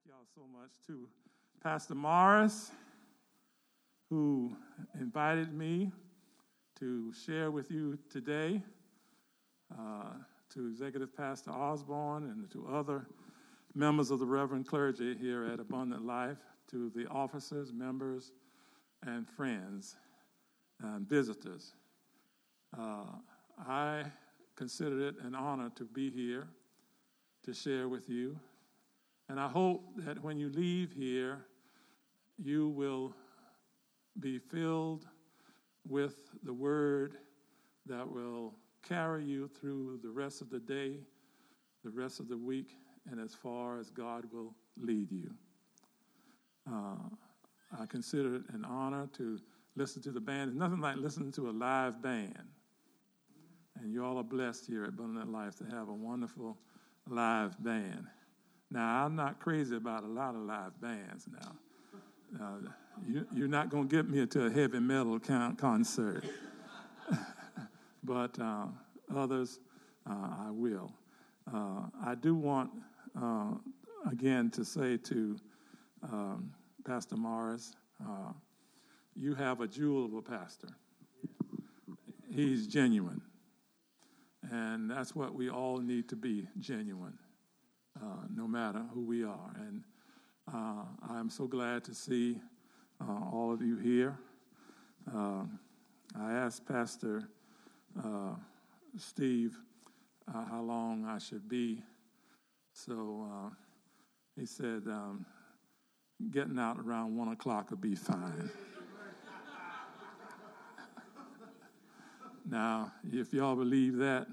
y'all so much to Pastor Morris, who invited me to share with you today, to Executive Pastor Osborne and to other members of the Reverend clergy here at Abundant Life, to the officers, members, and friends and visitors. I consider it an honor to be here to share with you. And I hope that when you leave here, you will be filled with the word that will carry you through the rest of the day, the rest of the week, and as far as God will lead you. I consider it an honor to listen to the band. There's nothing like listening to a live band. And you all are blessed here at Abundant Life to have a wonderful live band. Now, I'm not crazy about a lot of live bands now. You're not going to get me into a heavy metal concert. But others, I will. I do want, again, to say to Pastor Morris, you have a jewel of a pastor. He's genuine. And that's what we all need to be, genuine, no matter who we are. And I'm so glad to see all of you here. I asked Pastor Steve how long I should be. So he said getting out around 1 o'clock would be fine. Now, if y'all believe that,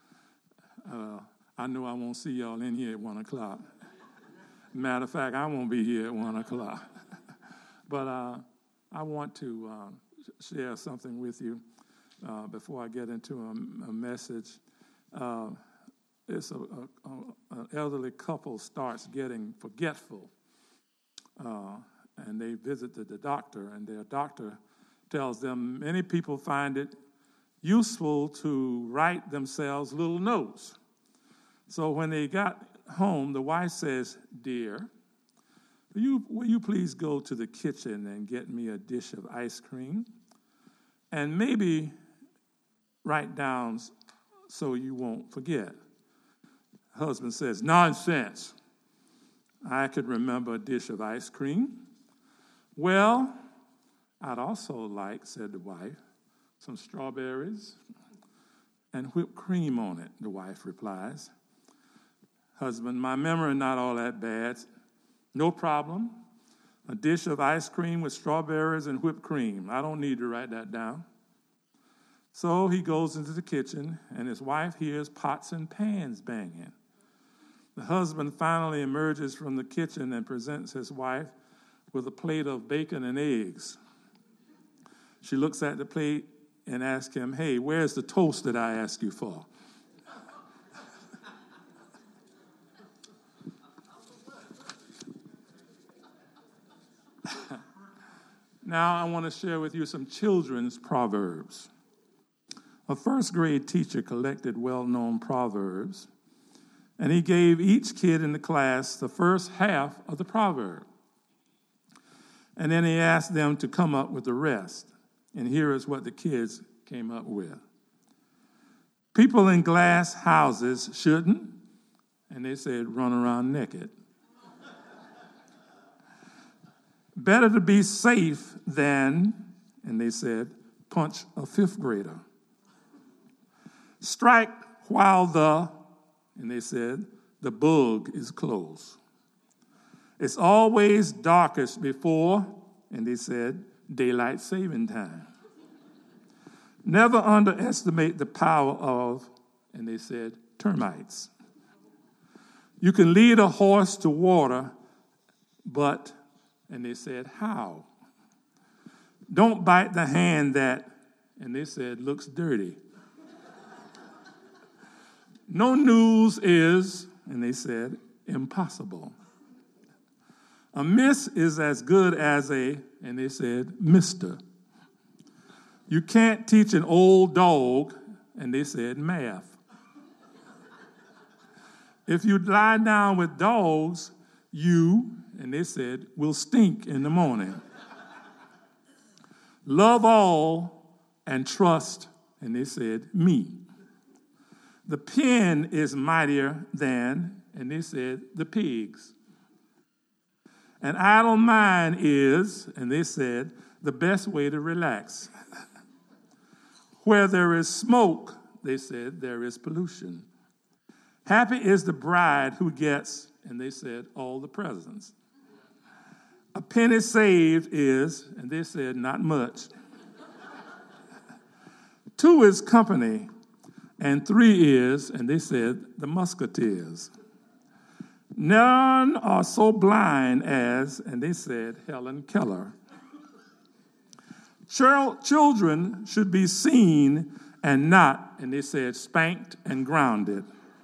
I know I won't see y'all in here at 1 o'clock. Matter of fact, I won't be here at 1 o'clock. But I want to share something with you before I get into a message. It's an elderly couple starts getting forgetful, and they visit the doctor, and their doctor tells them many people find it useful to write themselves little notes. So when they got home, the wife says, "Dear, will you please go to the kitchen and get me a dish of ice cream? And maybe write down so you won't forget." Husband says, "Nonsense. I could remember a dish of ice cream." "Well, I'd also like," said the wife, "some strawberries and whipped cream on it," the wife replies. Husband, "My memory not all that bad. No problem. A dish of ice cream with strawberries and whipped cream. I don't need to write that down." So he goes into the kitchen, and his wife hears pots and pans banging. The husband finally emerges from the kitchen and presents his wife with a plate of bacon and eggs. She looks at the plate and asks him, "Hey, where's the toast that I asked you for?" Now I want to share with you some children's proverbs. A first-grade teacher collected well-known proverbs, and he gave each kid in the class the first half of the proverb. And then he asked them to come up with the rest. And here is what the kids came up with. People in glass houses shouldn't, and they said, run around naked. Better to be safe than, and they said, punch a fifth grader. Strike while and they said, the bug is close. It's always darkest before, and they said, daylight saving time. Never underestimate the power of, and they said, termites. You can lead a horse to water, but, and they said, how? Don't bite the hand that, and they said, looks dirty. No news is, and they said, impossible. A miss is as good as a, and they said, mister. You can't teach an old dog, and they said, math. If you lie down with dogs, you, and they said, will stink in the morning. Love all and trust, and they said, me. The pen is mightier than, and they said, the pigs. An idle mind is, and they said, the best way to relax. Where there is smoke, they said, there is pollution. Happy is the bride who gets, and they said, all the presents. A penny saved is, and they said, not much. 2 is company, and 3 is, and they said, the musketeers. None are so blind as, and they said, Helen Keller. Children should be seen and not, and they said, spanked and grounded.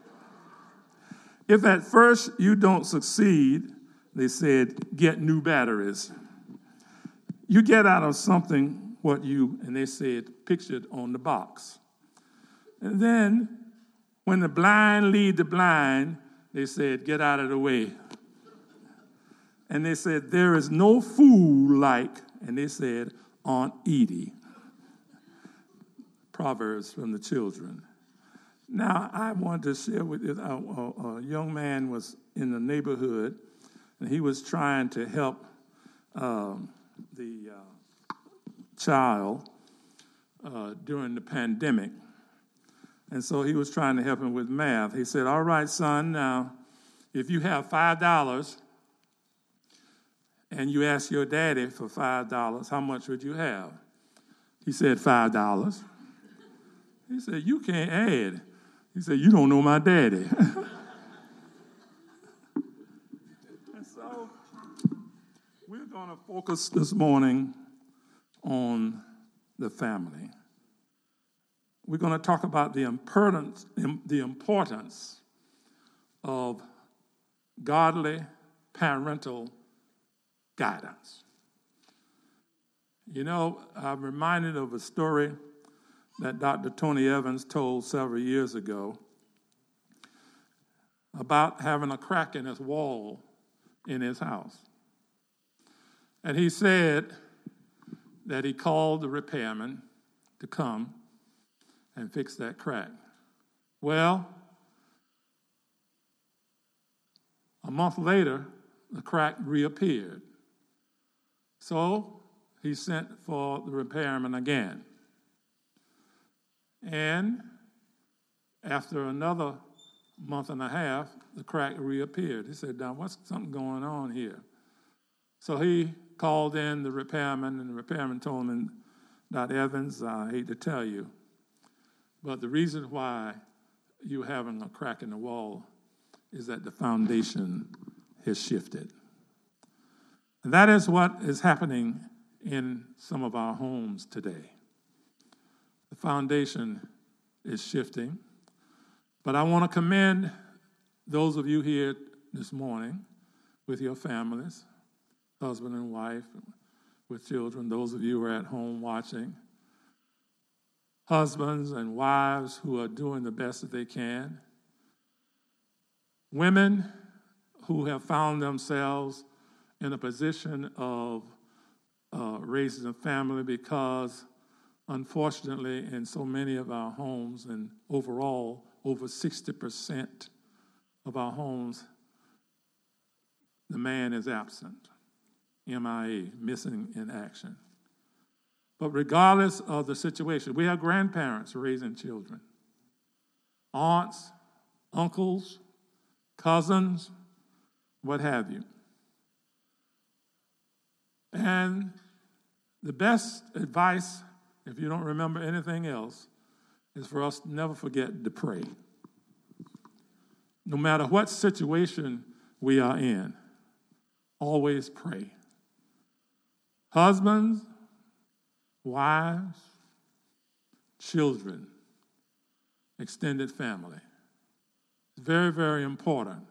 If at first you don't succeed, they said, get new batteries. You get out of something what you, and they said, pictured on the box. And then when the blind lead the blind, they said, get out of the way. And they said, there is no fool like, and they said, Aunt Edie. Proverbs from the children. Now, I want to share with you, a young man was in the neighborhood, and he was trying to help the child during the pandemic. And so he was trying to help him with math. He said, all right, son, now, if you have $5 and you ask your daddy for $5, how much would you have? He said, $5. He said, you can't add. He said, you don't know my daddy. And so we're going to focus this morning on the family. We're going to talk about the importance of godly parental guidance. You know, I'm reminded of a story that Dr. Tony Evans told several years ago about having a crack in his wall in his house. And he said that he called the repairman to come and fix that crack. Well, a month later, the crack reappeared. So he sent for the repairman again. And after another month and a half, the crack reappeared. He said, now, what's something going on here? So he called in the repairman, and the repairman told him, Dr. Evans, I hate to tell you, but the reason why you're having a crack in the wall is that the foundation has shifted. And that is what is happening in some of our homes today. The foundation is shifting. But I want to commend those of you here this morning with your families, husband and wife, with children, those of you who are at home watching, husbands and wives who are doing the best that they can, women who have found themselves in a position of raising a family because, unfortunately, in so many of our homes, and overall, over 60% of our homes, the man is absent, MIA, missing in action. But regardless of the situation, we have grandparents raising children, aunts, uncles, cousins, what have you. And the best advice, if you don't remember anything else, is for us to never forget to pray. No matter what situation we are in, always pray. Husbands, wives, children, extended family. It's very, very important.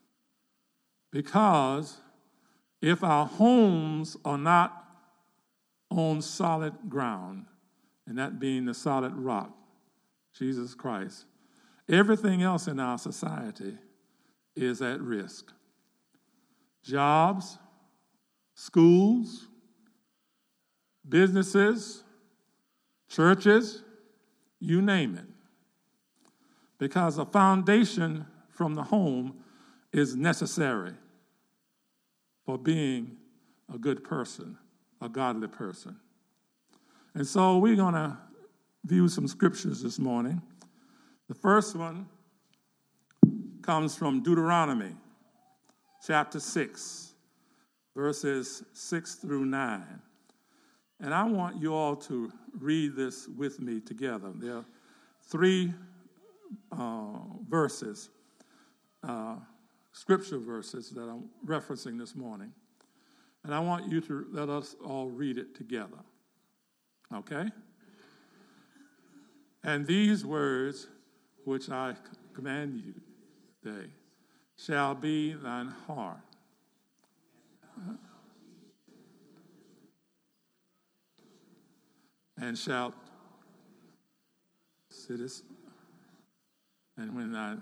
Because if our homes are not on solid ground, and that being the solid rock, Jesus Christ, everything else in our society is at risk. jobs, schools, businesses, churches, you name it. Because a foundation from the home is necessary for being a good person, a godly person. And so we're going to view some scriptures this morning. The first one comes from Deuteronomy chapter 6, verses 6 through 9. And I want you all to read this with me together. There are three verses, scripture verses that I'm referencing this morning. And I want you to let us all read it together. Okay? And these words which I command you today shall be thine heart. And shalt sittest, and when thou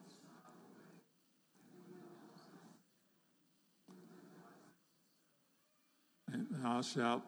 and thou shalt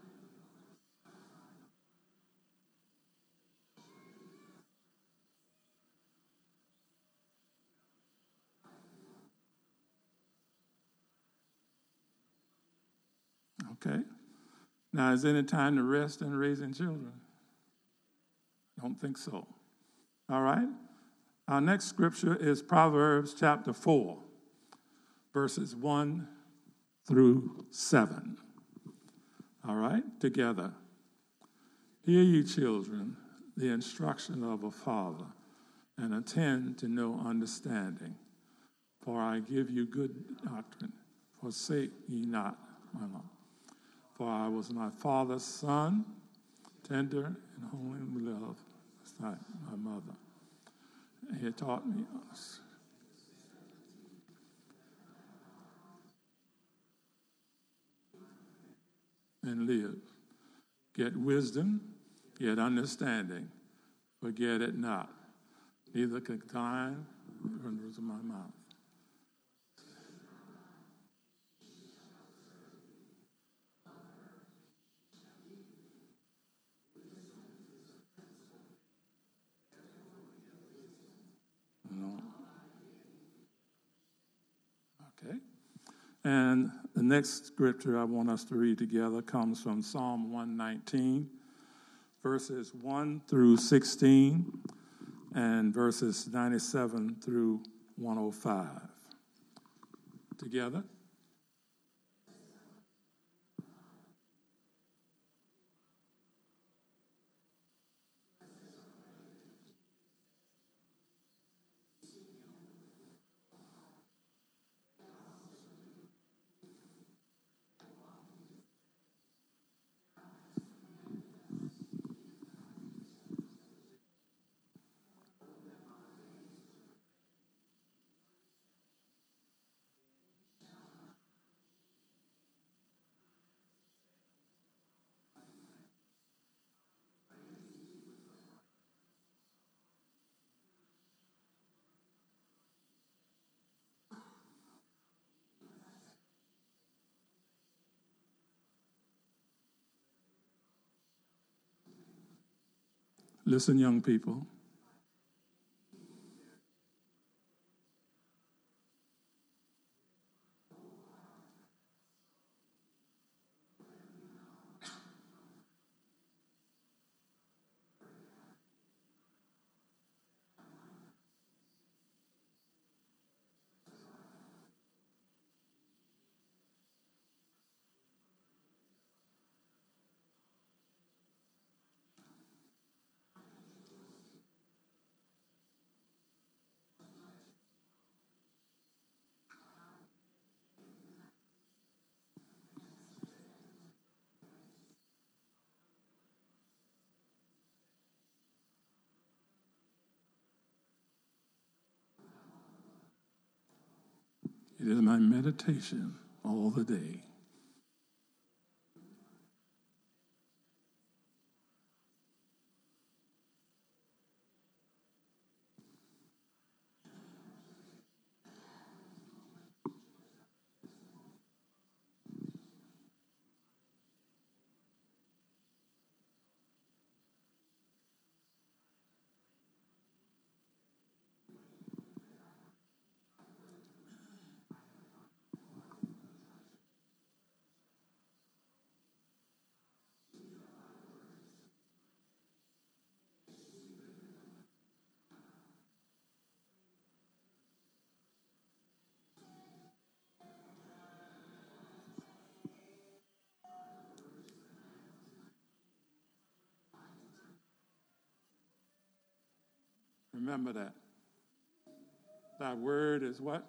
okay. Now, is any time to rest in raising children? Don't think so. All right. Our next scripture is Proverbs chapter 4, verses 1 through 7. All right, together. Hear ye, children, the instruction of a father, and attend to know understanding. For I give you good doctrine. Forsake ye not my law. For I was my father's son, tender and wholly beloved, like my mother. And he taught me and live. Get wisdom, get understanding. Forget it not. Neither can time the words of my mouth. Okay. And the next scripture I want us to read together comes from Psalm 119, verses 1 through 16, and verses 97 through 105. Together. Listen, young people. It is my meditation all the day. Remember that. Thy word is what?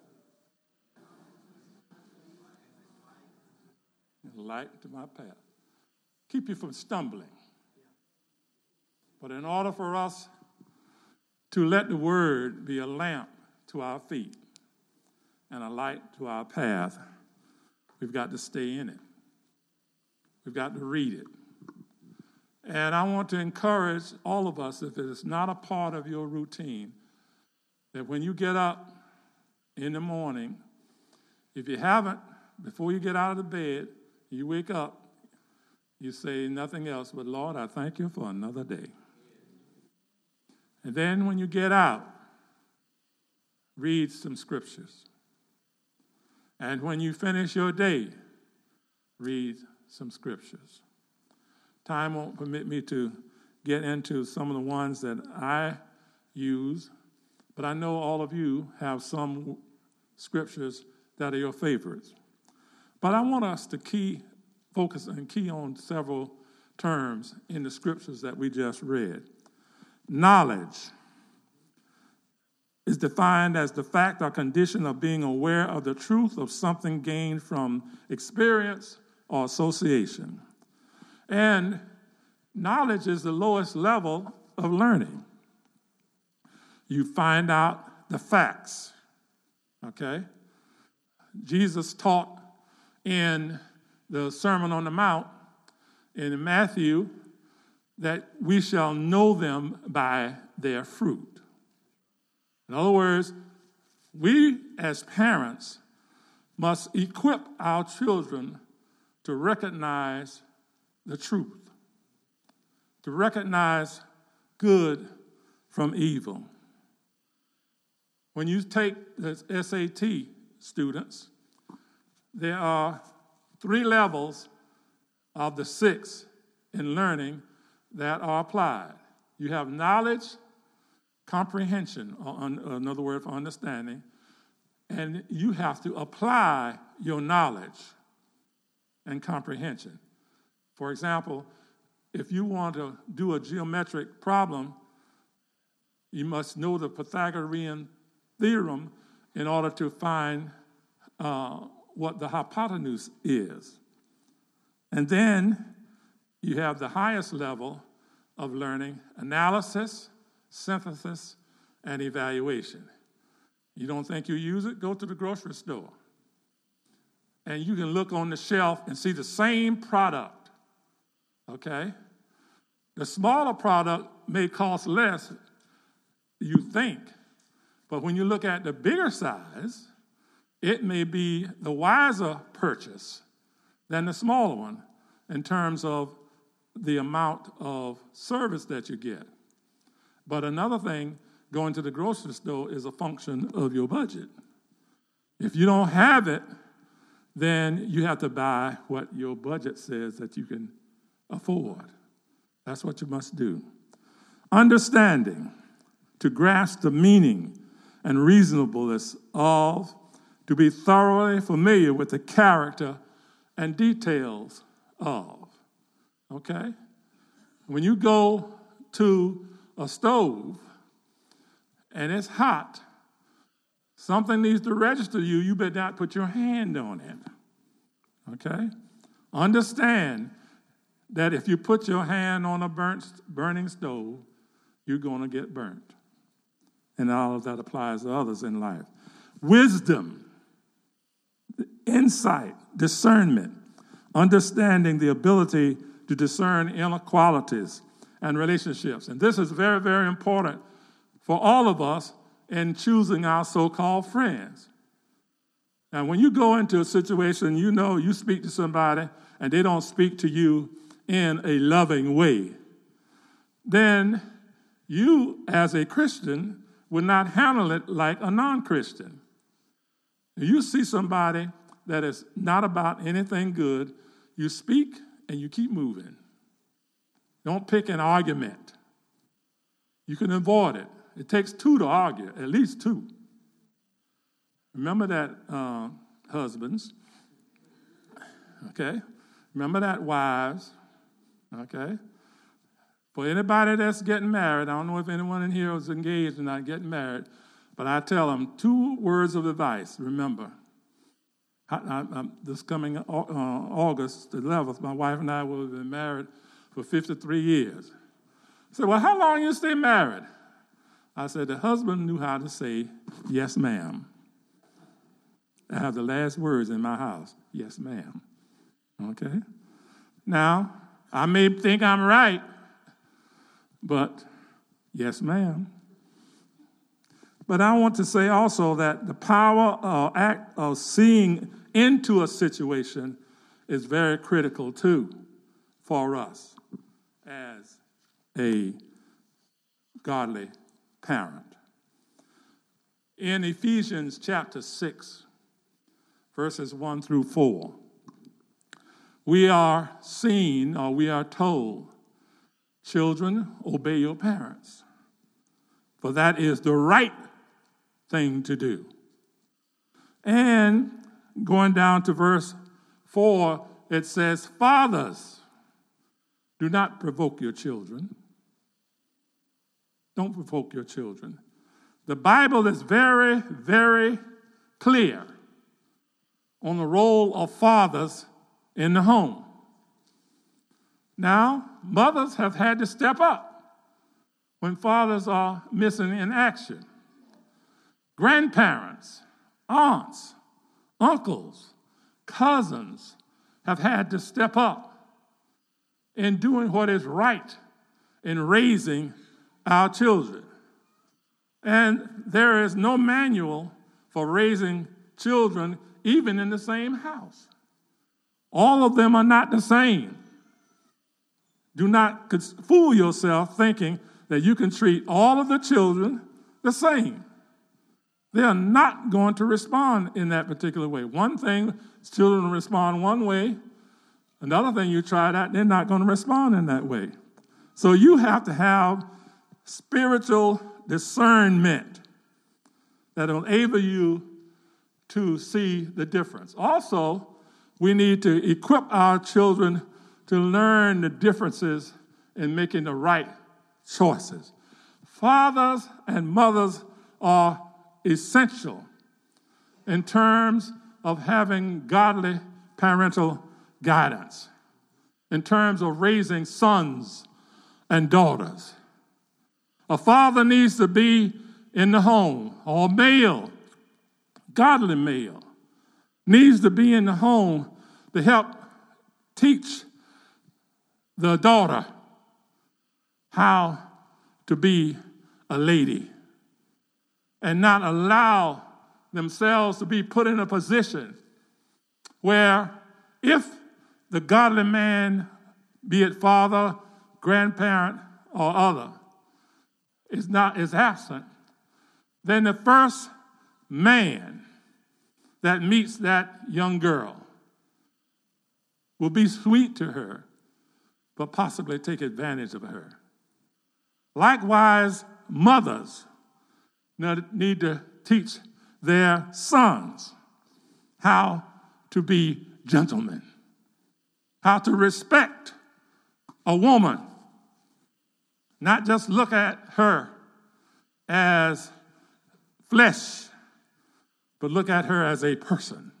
Light to my path. Keep you from stumbling. But in order for us to let the word be a lamp to our feet and a light to our path, we've got to stay in it. We've got to read it. And I want to encourage all of us, if it is not a part of your routine, that when you get up in the morning, if you haven't, before you get out of the bed, you wake up, you say nothing else but, Lord, I thank you for another day. And then when you get out, read some scriptures. And when you finish your day, read some scriptures. Time won't permit me to get into some of the ones that I use, but I know all of you have some scriptures that are your favorites. But I want us to focus and key on several terms in the scriptures that we just read. Knowledge is defined as the fact or condition of being aware of the truth of something gained from experience or association. And knowledge is the lowest level of learning. You find out the facts, okay? Jesus taught in the Sermon on the Mount in Matthew that we shall know them by their fruit. In other words, we as parents must equip our children to recognize the truth, to recognize good from evil. When you take the SAT students, there are 3 levels of the 6 in learning that are applied. You have knowledge, comprehension, or another word for understanding, and you have to apply your knowledge and comprehension. For example, if you want to do a geometric problem, you must know the Pythagorean theorem in order to find what the hypotenuse is. And then you have the highest level of learning: analysis, synthesis, and evaluation. You don't think you use it? Go to the grocery store. And you can look on the shelf and see the same product, okay? The smaller product may cost less, you think, but when you look at the bigger size, it may be the wiser purchase than the smaller one in terms of the amount of service that you get. But another thing, going to the grocery store is a function of your budget. If you don't have it, then you have to buy what your budget says that you can afford. That's what you must do. Understanding, to grasp the meaning and reasonableness of, to be thoroughly familiar with the character and details of. Okay? When you go to a stove and it's hot, something needs to register to you. You better not put your hand on it. Okay? Understand that if you put your hand on a burning stove, you're going to get burnt. And all of that applies to others in life. Wisdom, insight, discernment, understanding the ability to discern inequalities and relationships. And this is very, very important for all of us in choosing our so-called friends. Now, when you go into a situation, you know you speak to somebody and they don't speak to you in a loving way, then you, as a Christian, would not handle it like a non-Christian. You see somebody that is not about anything good, you speak and you keep moving. Don't pick an argument. You can avoid it. It takes 2 to argue, at least 2. Remember that, husbands. Okay? Remember that, wives. Okay? For anybody that's getting married, I don't know if anyone in here is engaged and not getting married, but I tell them 2 words of advice. Remember, this coming August 11th, my wife and I will have been married for 53 years. I said, well, how long you stay married? I said, the husband knew how to say, yes, ma'am. I have the last words in my house, yes, ma'am. Okay? Now, I may think I'm right, but yes, ma'am. But I want to say also that the power or act of seeing into a situation is very critical too for us as a godly parent. In Ephesians chapter 6, verses 1 through 4, we are seen, or we are told, children, obey your parents, for that is the right thing to do. And going down to verse 4, it says, fathers, do not provoke your children. Don't provoke your children. The Bible is very, very clear on the role of fathers in the home. Now, mothers have had to step up when fathers are missing in action. Grandparents, aunts, uncles, cousins have had to step up in doing what is right in raising our children. And there is no manual for raising children even in the same house. All of them are not the same. Do not fool yourself thinking that you can treat all of the children the same. They are not going to respond in that particular way. One thing, children respond one way. Another thing you try that, they're not going to respond in that way. So you have to have spiritual discernment that will enable you to see the difference. Also, we need to equip our children to learn the differences in making the right choices. Fathers and mothers are essential in terms of having godly parental guidance, in terms of raising sons and daughters. A father needs to be in the home, or male, godly male, needs to be in the home to help teach the daughter how to be a lady and not allow themselves to be put in a position where if the godly man, be it father, grandparent, or other, is absent, then the first man that meets that young girl will be sweet to her, but possibly take advantage of her. Likewise, mothers need to teach their sons how to be gentlemen, how to respect a woman, not just look at her as flesh, but look at her as a person,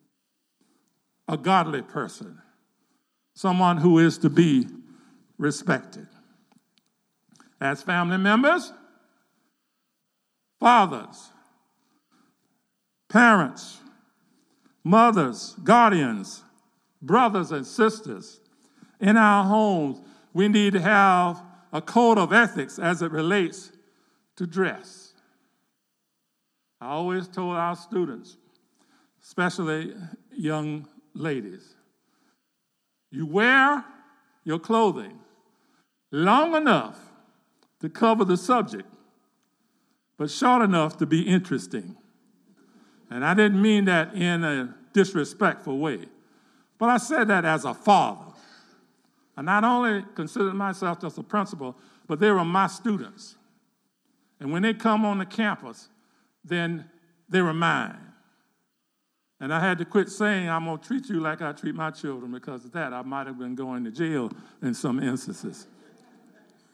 a godly person, someone who is to be respected. As family members, fathers, parents, mothers, guardians, brothers and sisters, in our homes, we need to have a code of ethics as it relates to dress. I always told our students, especially young ladies, you wear your clothing long enough to cover the subject, but short enough to be interesting. And I didn't mean that in a disrespectful way, but I said that as a father. I not only considered myself just a principal, but they were my students. And when they come on the campus, then they were mine. And I had to quit saying, I'm going to treat you like I treat my children, because of that, I might have been going to jail in some instances.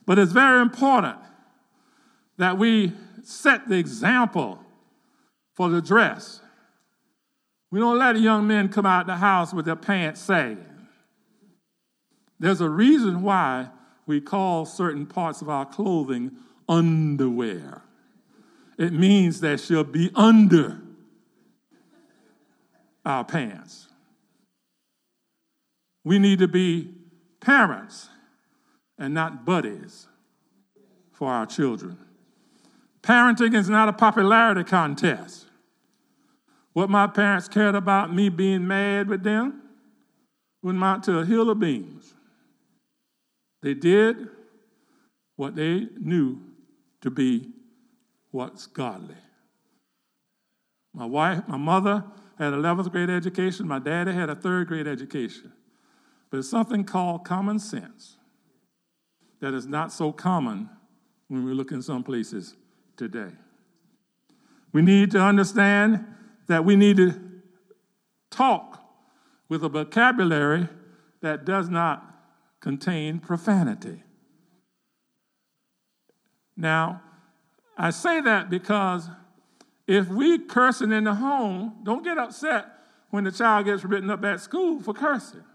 But it's very important that we set the example for the dress. We don't let young men come out the house with their pants sagging. There's a reason why we call certain parts of our clothing underwear. It means that she'll be under our pants. We need to be parents and not buddies for our children. Parenting is not a popularity contest. What my parents cared about me being mad with them would amount to a hill of beans. They did what they knew to be what's godly. My mother had an 11th grade education. My daddy had a 3rd grade education. But it's something called common sense that is not so common when we look in some places today. We need to understand that we need to talk with a vocabulary that does not contain profanity. Now, I say that because if we cursing in the home, don't get upset when the child gets written up at school for cursing.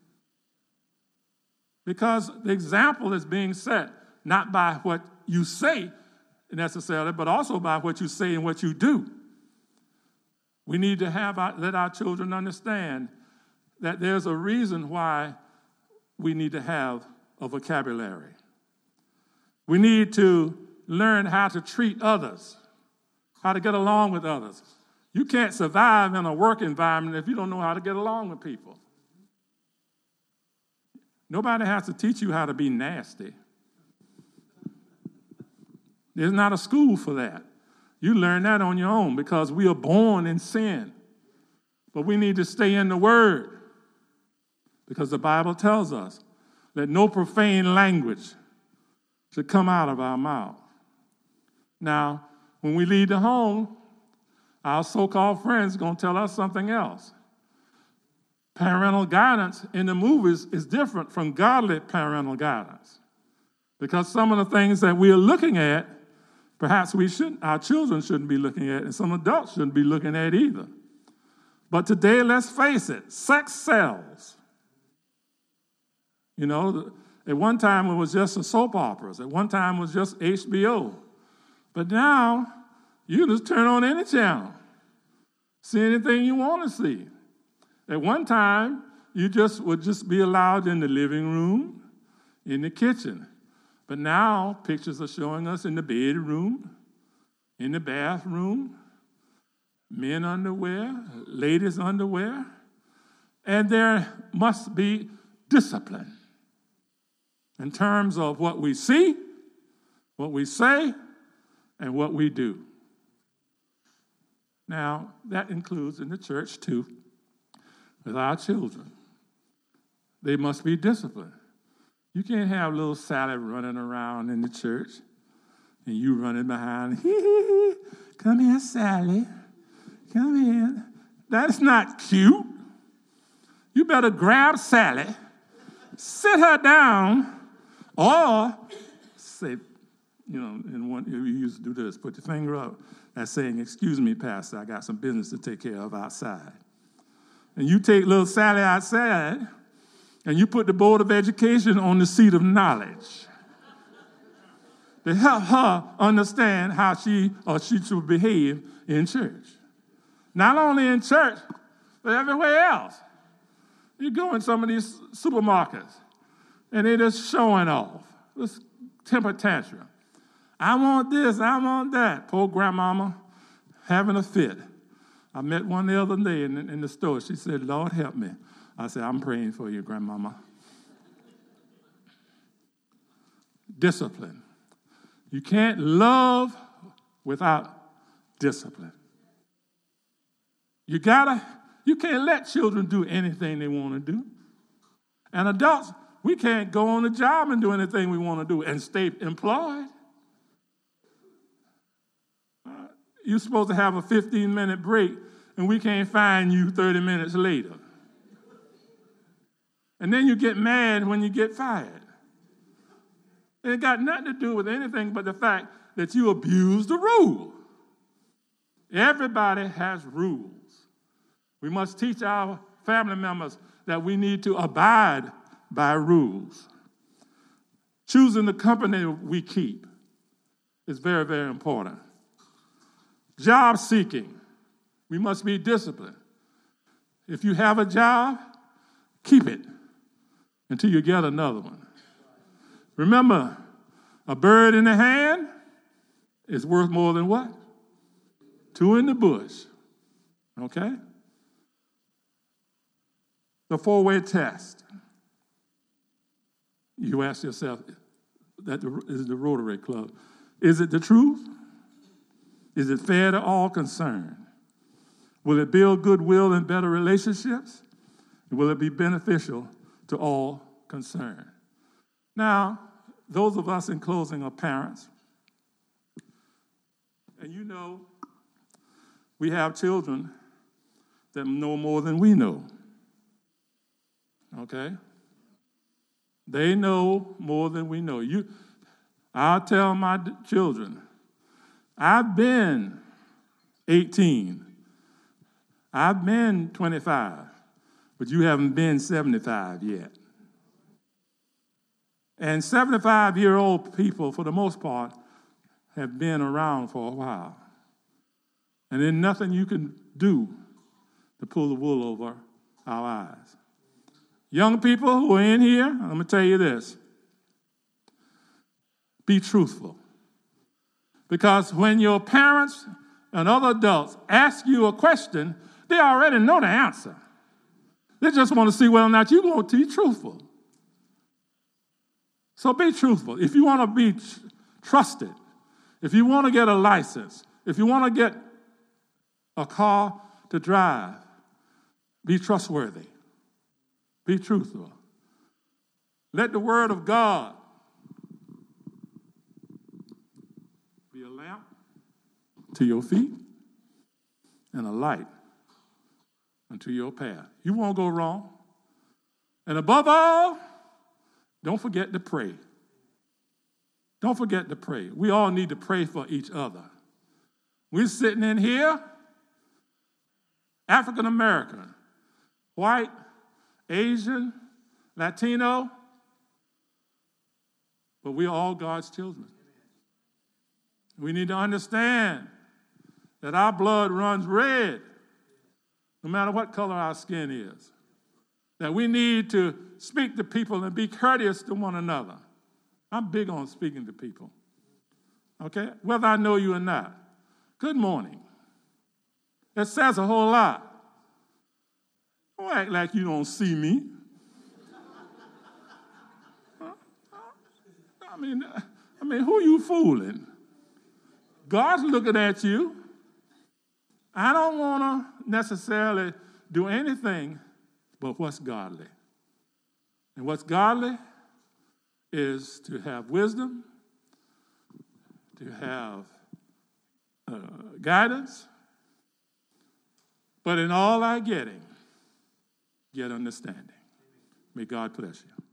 Because the example is being set not by what you say necessarily, but also by what you say and what you do. We need to let our children understand that there's a reason why we need to have a vocabulary. We need to learn how to treat others, how to get along with others. You can't survive in a work environment if you don't know how to get along with people. Nobody has to teach you how to be nasty. There's not a school for that. You learn that on your own because we are born in sin. But we need to stay in the Word because the Bible tells us that no profane language should come out of our mouth. Now, when we leave the home, our so-called friends are going to tell us something else. Parental guidance in the movies is different from godly parental guidance because some of the things that we are looking at, perhaps our children shouldn't be looking at, and some adults shouldn't be looking at either. But today, let's face it, sex sells. You know, at one time it was just the soap operas. At one time it was just HBO. But now, you just turn on any channel. See anything you want to see. At one time, you would just be allowed in the living room, in the kitchen. But now, pictures are showing us in the bedroom, in the bathroom, men underwear, ladies underwear. And there must be discipline in terms of what we see, what we say, and what we do. Now, that includes in the church, too, with our children. They must be disciplined. You can't have little Sally running around in the church and you running behind, come here, Sally, come here. That's not cute. You better grab Sally, sit her down, or say, you used to do this, put your finger up, that's saying, excuse me, Pastor, I got some business to take care of outside. And you take little Sally outside, and you put the Board of Education on the seat of knowledge to help her understand how she should behave in church. Not only in church, but everywhere else. You go in some of these supermarkets, and they're just showing off. This temper tantrum. I want this, I want that. Poor grandmama having a fit. I met one the other day in the store. She said, Lord, help me. I said, I'm praying for you, grandmama. Discipline. You can't love without discipline. You can't let children do anything they want to do. And adults, we can't go on the job and do anything we want to do and stay employed. You're supposed to have a 15-minute break, and we can't find you 30 minutes later. And then you get mad when you get fired. It got nothing to do with anything but the fact that you abuse the rule. Everybody has rules. We must teach our family members that we need to abide by rules. Choosing the company we keep is very, very important. Job seeking. We must be disciplined. If you have a job, keep it until you get another one. Remember, a bird in the hand is worth more than what? Two in the bush. Okay? The four-way test. You ask yourself, that is the Rotary Club, is it the truth? Is it fair to all concerned? Will it build goodwill and better relationships? Will it be beneficial to all concerned? Now, those of us in closing are parents. And you know, we have children that know more than we know. Okay? They know more than we know. I'll tell my children, I've been 18. I've been 25. But you haven't been 75 yet. And 75-year-old people, for the most part, have been around for a while. And there's nothing you can do to pull the wool over our eyes. Young people who are in here, I'm going to tell you this. Be truthful. Because when your parents and other adults ask you a question, they already know the answer. They just want to see whether or not you're going to be truthful. So be truthful. If you want to be trusted, if you want to get a license, if you want to get a car to drive, be trustworthy. Be truthful. Let the word of God be a lamp to your feet and a light unto your path. You won't go wrong. And above all, don't forget to pray. Don't forget to pray. We all need to pray for each other. We're sitting in here, African American, white, Asian, Latino, but we are all God's children. We need to understand that our blood runs red, no matter what color our skin is. That we need to speak to people and be courteous to one another. I'm big on speaking to people. Okay? Whether I know you or not. Good morning. That says a whole lot. Don't act like you don't see me. I mean, who you fooling? God's looking at you. I don't want to necessarily do anything but what's godly. And what's godly is to have wisdom, to have guidance, but in all our getting, get understanding. May God bless you.